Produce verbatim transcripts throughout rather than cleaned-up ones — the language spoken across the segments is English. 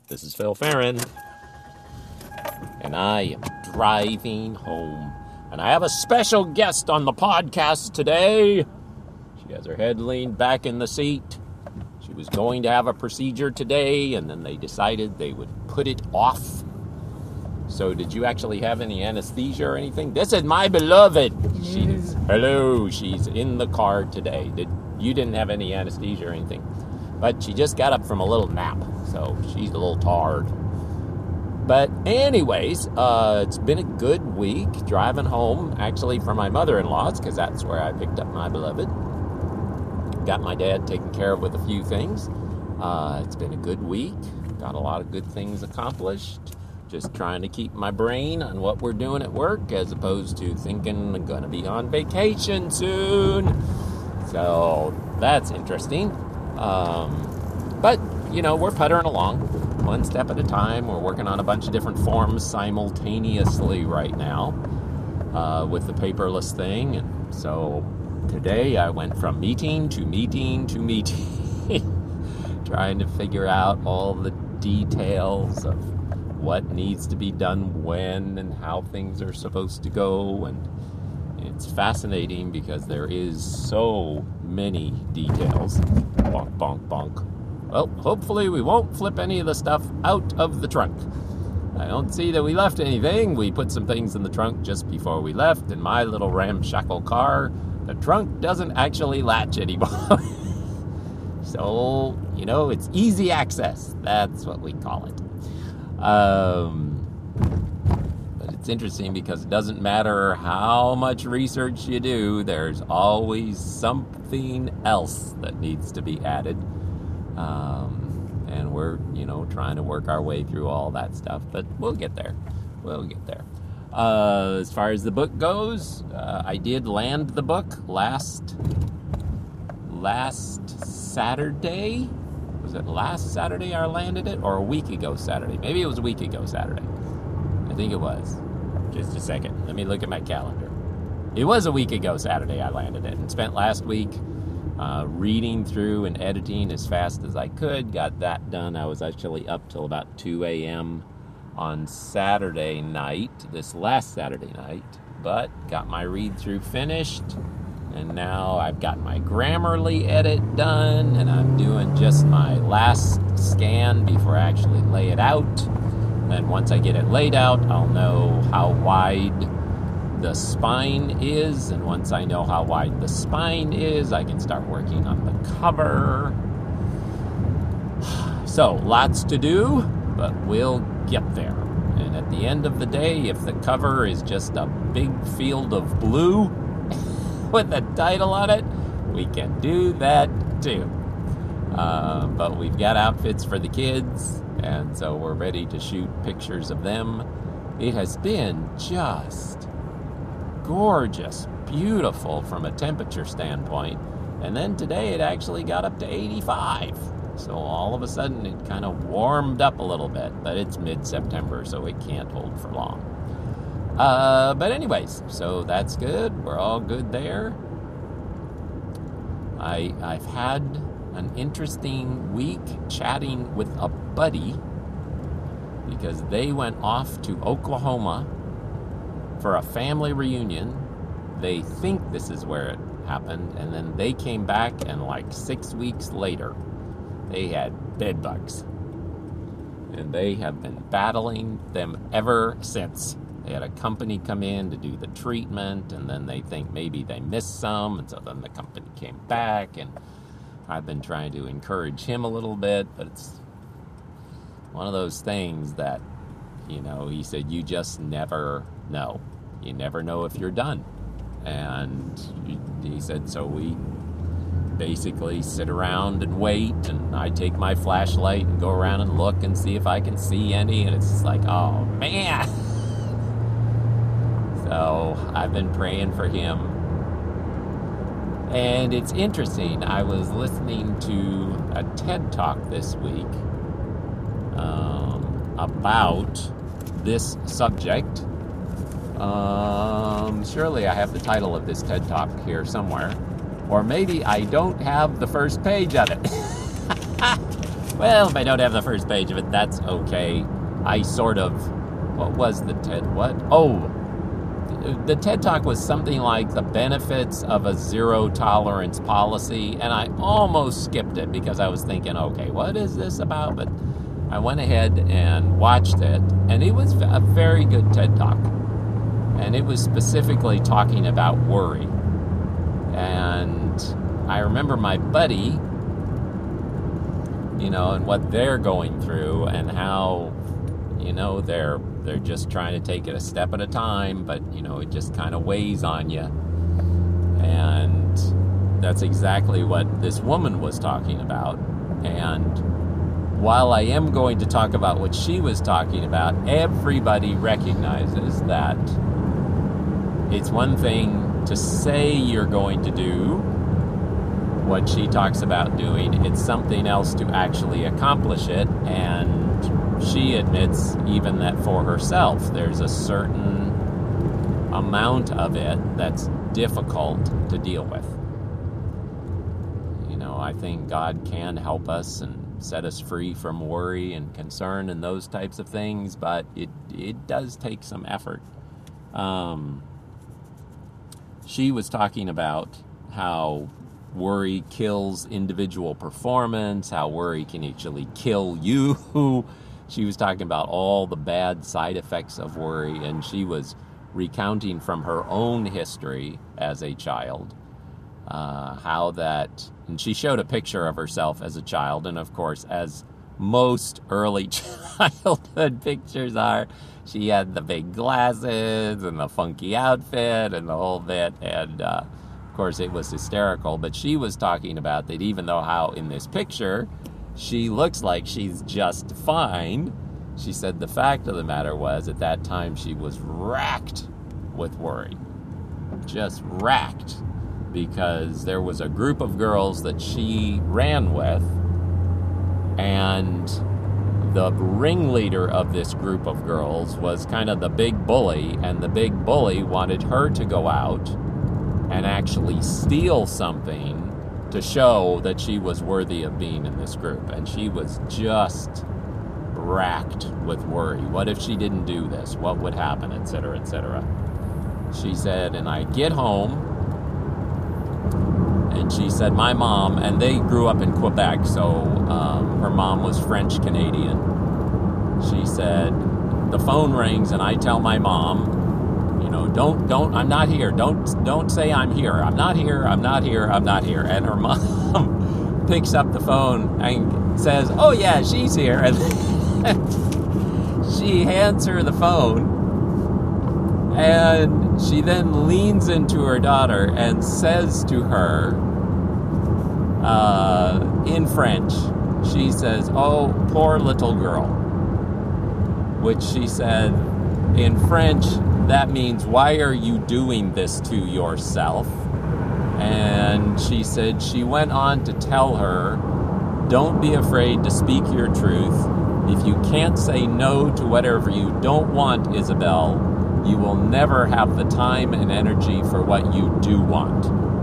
This is Phil Farron, and I am driving home. And I have a special guest on the podcast today. She has her head leaned back in the seat. She was going to have a procedure today, and then they decided they would put it off. So did you actually have any anesthesia or anything? This is my beloved. She's, hello, she's in the car today. Did You didn't have any anesthesia or anything. But she just got up from a little nap, so she's a little tired. But anyways, uh, it's been a good week driving home, actually for my mother-in-law's, because that's where I picked up my beloved. Got my dad taken care of with a few things. Uh, it's been a good week. Got a lot of good things accomplished. Just trying to keep my brain on what we're doing at work, as opposed to thinking I'm going to be on vacation soon. So that's interesting. Um, but, you know, we're puttering along one step at a time. We're working on a bunch of different forms simultaneously right now uh, with the paperless thing. And so today I went from meeting to meeting to meeting, trying to figure out all the details of what needs to be done when and how things are supposed to go. And it's fascinating because there is so many details. Bonk, bonk, bonk. Well, hopefully we won't flip any of the stuff out of the trunk. I don't see that we left anything. We put some things in the trunk just before we left. In my little ramshackle car, the trunk doesn't actually latch anymore. So, you know, it's easy access. That's what we call it. Um... It's interesting because it doesn't matter how much research you do, there's always something else that needs to be added. Um, and we're, you know, trying to work our way through all that stuff, but we'll get there. We'll get there. Uh, as far as the book goes, uh, I did land the book last, last Saturday. Was it last Saturday I landed it, or a week ago Saturday? Maybe it was a week ago Saturday. I think it was. Just a second. Let me look at my calendar. It was a week ago Saturday I landed it, and spent last week uh, reading through and editing as fast as I could. Got that done. I was actually up till about two a.m. on Saturday night, this last Saturday night, but got my read-through finished, and now I've got my Grammarly edit done, and I'm doing just my last scan before I actually lay it out. And once I get it laid out, I'll know how wide the spine is. And once I know how wide the spine is, I can start working on the cover. So, lots to do, but we'll get there. And at the end of the day, if the cover is just a big field of blue with a title on it, we can do that too. Uh, but we've got outfits for the kids, and so we're ready to shoot pictures of them. It has been just gorgeous, beautiful from a temperature standpoint. And then today it actually got up to eighty-five. So all of a sudden it kind of warmed up a little bit, but it's mid-September, so it can't hold for long. Uh, but anyways, so that's good. We're all good there. I, I've had an interesting week chatting with a buddy because they went off to Oklahoma for a family reunion. They think this is where it happened, and then they came back, and like six weeks later, they had bed bugs. And they have been battling them ever since. They had a company come in to do the treatment, and then they think maybe they missed some, and so then the company came back, and I've been trying to encourage him a little bit, but it's one of those things that, you know, he said, you just never know. You never know if you're done. And he said, so we basically sit around and wait, and I take my flashlight and go around and look and see if I can see any, and it's just like, oh, man. So I've been praying for him. And it's interesting, I was listening to a TED Talk this week um, about this subject. Um, surely I have the title of this TED Talk here somewhere. Or maybe I don't have the first page of it. well, if I don't have the first page of it, that's okay. I sort of, what was the TED, what? Oh, the TED Talk was something like the benefits of a zero tolerance policy, and I almost skipped it because I was thinking, okay, what is this about? But I went ahead and watched it, and it was a very good TED Talk. And it was specifically talking about worry. And I remember my buddy, you know, and what they're going through and how, you know, they're they're just trying to take it a step at a time, but, you know, it just kind of weighs on you. And that's exactly what this woman was talking about. And while I am going to talk about what she was talking about, everybody recognizes that it's one thing to say you're going to do what she talks about doing. It's something else to actually accomplish it. And she admits even that for herself, there's a certain amount of it that's difficult to deal with. You know, I think God can help us and set us free from worry and concern and those types of things, but it it does take some effort. Um, she was talking about how worry kills individual performance, how worry can actually kill you. She was talking about all the bad side effects of worry, and she was recounting from her own history as a child, uh, how that, and she showed a picture of herself as a child, and of course, as most early childhood pictures are, she had the big glasses and the funky outfit and the whole bit, and uh, of course it was hysterical. But she was talking about that even though how in this picture she looks like she's just fine, she said the fact of the matter was at that time she was racked with worry. Just racked, because there was a group of girls that she ran with, and the ringleader of this group of girls was kind of the big bully, and the big bully wanted her to go out and actually steal something to show that she was worthy of being in this group. And she was just racked with worry. What if she didn't do this? What would happen, et cetera, et cetera. She said, and I get home, and she said, my mom, and they grew up in Quebec, so um, her mom was French-Canadian. She said, the phone rings, and I tell my mom, you know, don't, don't, I'm not here. Don't, don't say I'm here. I'm not here. I'm not here. I'm not here. And her mom picks up the phone and says, oh yeah, she's here. And she hands her the phone, and she then leans into her daughter and says to her, uh, in French, she says, oh, poor little girl. Which she said, in French, that means, why are you doing this to yourself? And she said she went on to tell her, don't be afraid to speak your truth. If you can't say no to whatever you don't want, Isabel, you will never have the time and energy for what you do want.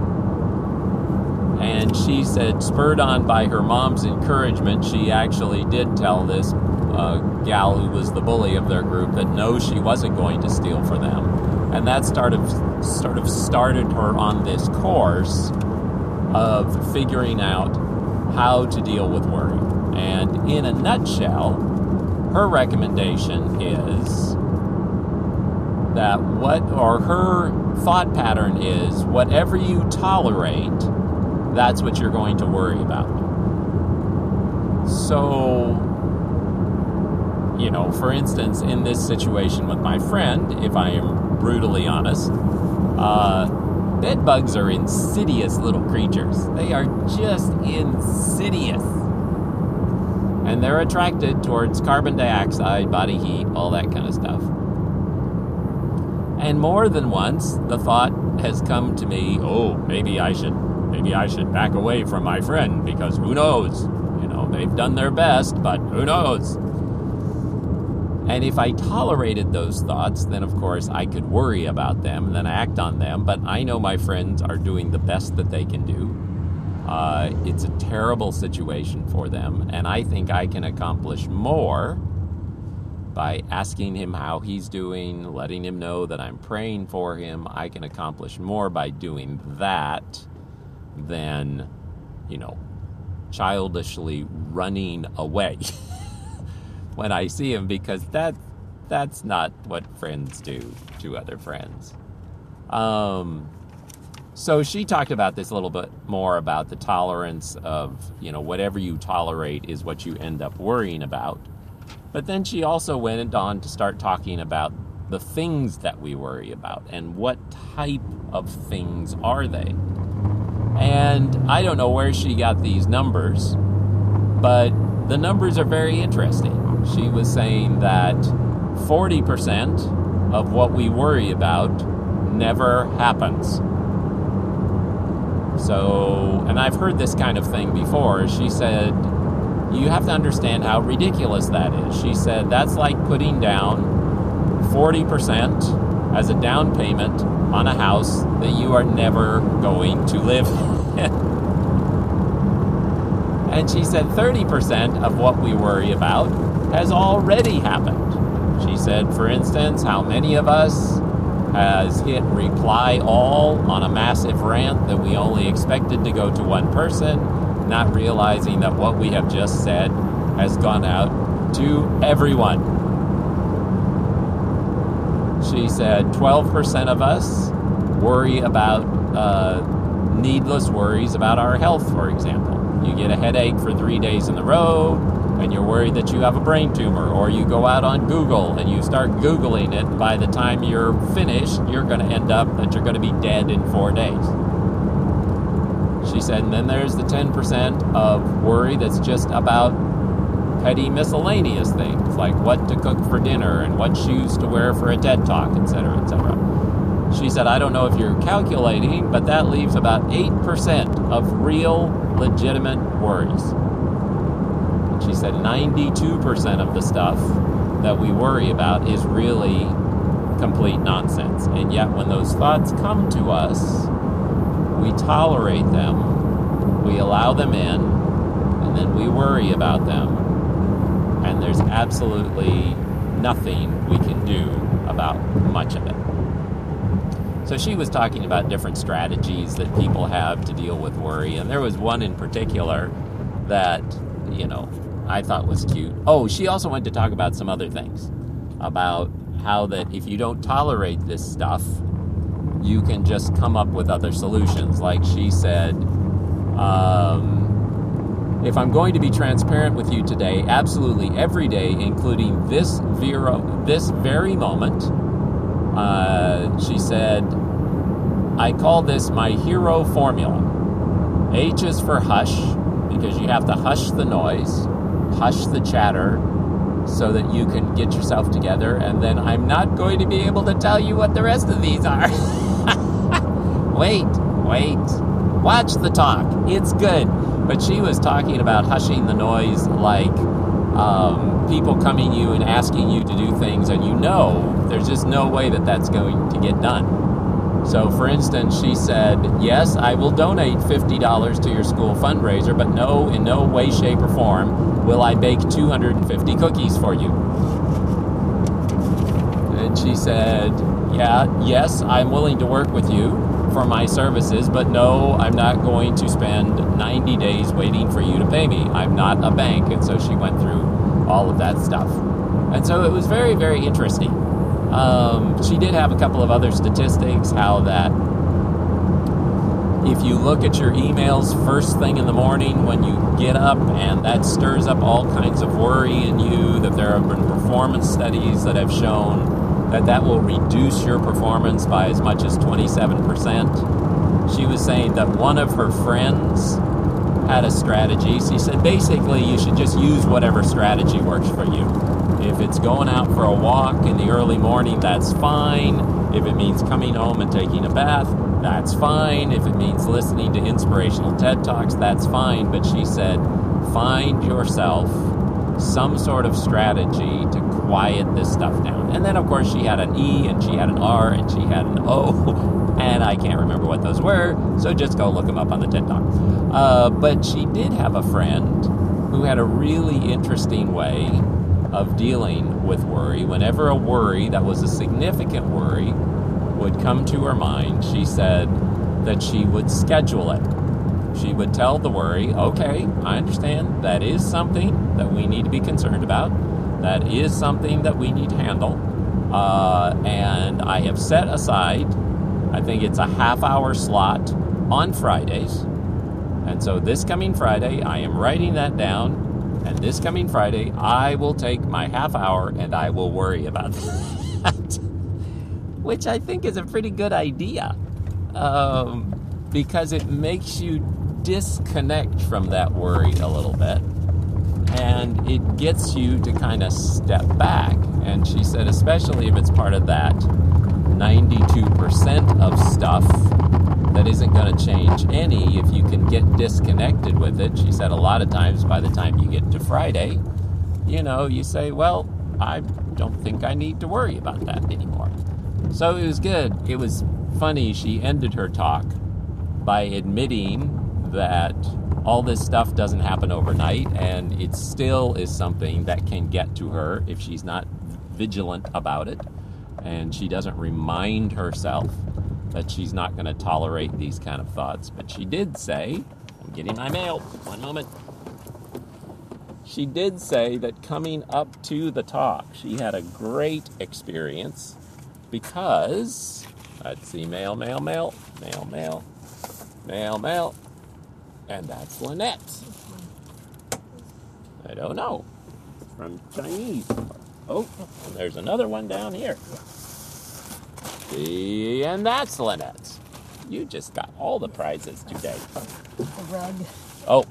And she said, spurred on by her mom's encouragement, she actually did tell this uh, gal who was the bully of their group that no, she wasn't going to steal for them. And that started, sort of started her on this course of figuring out how to deal with worry. And in a nutshell, her recommendation is that what, or her thought pattern is, whatever you tolerate, that's what you're going to worry about. So, you know, for instance, in this situation with my friend, if I am brutally honest, uh, bed bugs are insidious little creatures. They are just insidious. And they're attracted towards carbon dioxide, body heat, all that kind of stuff. And more than once, the thought has come to me, oh, maybe I should, maybe I should back away from my friend, because who knows? You know, they've done their best, but who knows? And if I tolerated those thoughts, then of course I could worry about them and then act on them. But I know my friends are doing the best that they can do. Uh, it's a terrible situation for them, and I think I can accomplish more by asking him how he's doing, letting him know that I'm praying for him. I can accomplish more by doing that than, you know, childishly running away when I see him, because that that's not what friends do to other friends. Um, so she talked about this a little bit more, about the tolerance of, you know, whatever you tolerate is what you end up worrying about. But then she also went on to start talking about the things that we worry about and what type of things are they. And I don't know where she got these numbers, but the numbers are very interesting. She was saying that forty percent of what we worry about never happens. So, and I've heard this kind of thing before. She said, you have to understand how ridiculous that is. She said, that's like putting down forty percent as a down payment on a house that you are never going to live in. And she said thirty percent of what we worry about has already happened. She said, for instance, how many of us has hit reply all on a massive rant that we only expected to go to one person, not realizing that what we have just said has gone out to everyone. She said twelve percent of us worry about uh, needless worries about our health, for example. You get a headache for three days in a row, and you're worried that you have a brain tumor, or you go out on Google and you start Googling it. By the time you're finished, you're going to end up that you're going to be dead in four days. She said, and then there's the ten percent of worry that's just about petty miscellaneous things, like what to cook for dinner and what shoes to wear for a TED Talk, et cetera, et cetera. She said, I don't know if you're calculating, but that leaves about eight percent of real, legitimate worries. And she said ninety-two percent of the stuff that we worry about is really complete nonsense. And yet when those thoughts come to us, we tolerate them, we allow them in, and then we worry about them. And there's absolutely nothing we can do about much of it. So she was talking about different strategies that people have to deal with worry. And there was one in particular that, you know, I thought was cute. Oh, she also went to talk about some other things. About how that if you don't tolerate this stuff, you can just come up with other solutions. Like she said, um, if I'm going to be transparent with you today, absolutely every day, including this vero, this very moment, uh, she said, I call this my hero formula. H is for hush, because you have to hush the noise, hush the chatter, so that you can get yourself together. And then I'm not going to be able to tell you what the rest of these are. Wait, wait. Watch the talk. It's good. But she was talking about hushing the noise, like um, people coming to you and asking you to do things, and you know there's just no way that that's going to get done. So, for instance, she said, yes, I will donate fifty dollars to your school fundraiser, but no, in no way, shape, or form will I bake two hundred fifty cookies for you. And she said, yeah, yes, I'm willing to work with you for my services, but no, I'm not going to spend ninety days waiting for you to pay me. I'm not a bank. And so she went through all of that stuff. And so it was very, very interesting. Um, she did have a couple of other statistics, how that if you look at your emails first thing in the morning when you get up, and that stirs up all kinds of worry in you, that there have been performance studies that have shown that that will reduce your performance by as much as twenty-seven percent. She was saying that one of her friends had a strategy. She said basically you should just use whatever strategy works for you. If it's going out for a walk in the early morning, that's fine. If it means coming home and taking a bath, that's fine. If it means listening to inspirational TED Talks, that's fine. But she said, find yourself some sort of strategy to quiet this stuff down. And then, of course, she had an E, and she had an R, and she had an O, and I can't remember what those were, so just go look them up on the TED Talk. Uh, but she did have a friend who had a really interesting way of dealing with worry. Whenever a worry that was a significant worry would come to her mind, she said that she would schedule it. She would tell the worry, okay, I understand that is something that we need to be concerned about. That is something that we need to handle. Uh, and I have set aside, I think it's a half hour slot on Fridays. And so this coming Friday, I am writing that down. And this coming Friday, I will take my half hour and I will worry about that. Which I think is a pretty good idea. Um, because it makes you disconnect from that worry a little bit, and it gets you to kind of step back. And she said, especially if it's part of that ninety-two percent of stuff that isn't going to change any, if you can get disconnected with it. She said a lot of times by the time you get to Friday, you know, you say, well, I don't think I need to worry about that anymore. So it was good. It was funny. She ended her talk by admitting that all this stuff doesn't happen overnight, and it still is something that can get to her if she's not vigilant about it, and she doesn't remind herself that she's not going to tolerate these kind of thoughts. But she did say, I'm getting my mail, one moment. She did say that coming up to the talk, she had a great experience because, let's see, mail, mail, mail, mail, mail, mail, mail. And that's Lynette. I don't know. From Chinese. Oh, and there's another one down here. See, and that's Lynette. You just got all the prizes today. The rug. Oh.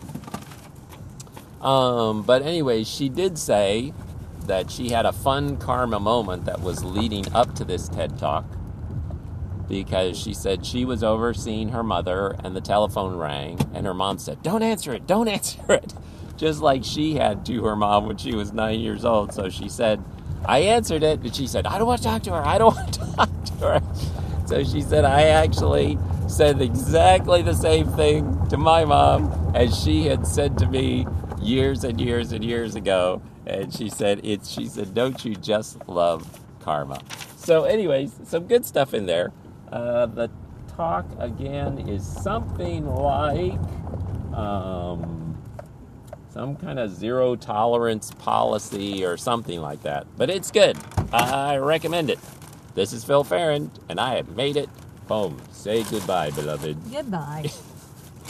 Um, but anyway, she did say that she had a fun karma moment that was leading up to this TED Talk. Because she said she was over seeing her mother and the telephone rang and her mom said, don't answer it, don't answer it. Just like she had to her mom when she was nine years old. So she said, I answered it, and she said, I don't want to talk to her, I don't want to talk to her. So she said, I actually said exactly the same thing to my mom as she had said to me years and years and years ago. And she said, it's, she said, don't you just love karma? So anyways, some good stuff in there. Uh, the talk, again, is something like um, some kind of zero tolerance policy or something like that. But it's good. I recommend it. This is Phil Farron, and I have made it home. Say goodbye, beloved. Goodbye.